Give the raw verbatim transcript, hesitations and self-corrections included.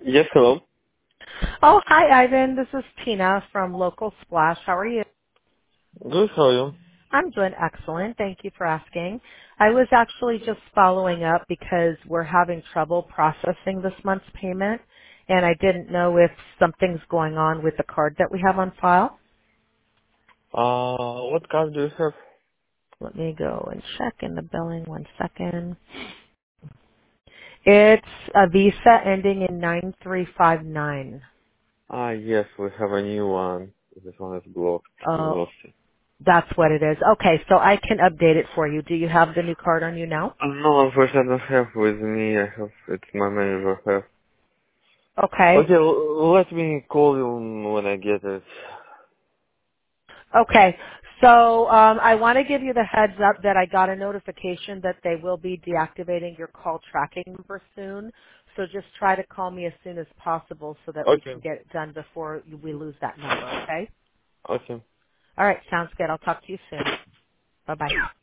Yes, hello. Oh, hi, Ivan. This is Tina from Local Splash. How are you? Good, how are you? I'm doing excellent. Thank you for asking. I was actually just following up because we're having trouble processing this month's payment, and I didn't know if something's going on with the card that we have on file. Uh, what card do you have? Let me go and check in the billing one second. It's a Visa ending in nine three five nine. Ah, yes, we have a new one. This one is blocked. We Oh, lost it. that's what it is. Okay, so I can update it for you. Do you have the new card on you now? Uh, no, unfortunately I don't have with me. I have, it's my manager have. Okay. Okay, l- let me call you when I get it. Okay. So um, I want to give you the heads up that I got a notification that they will be deactivating your call tracking number soon. So just try to call me as soon as possible so that we Okay, can get it done before we lose that number, okay? okay. All right. Sounds good. I'll talk to you soon. Bye-bye.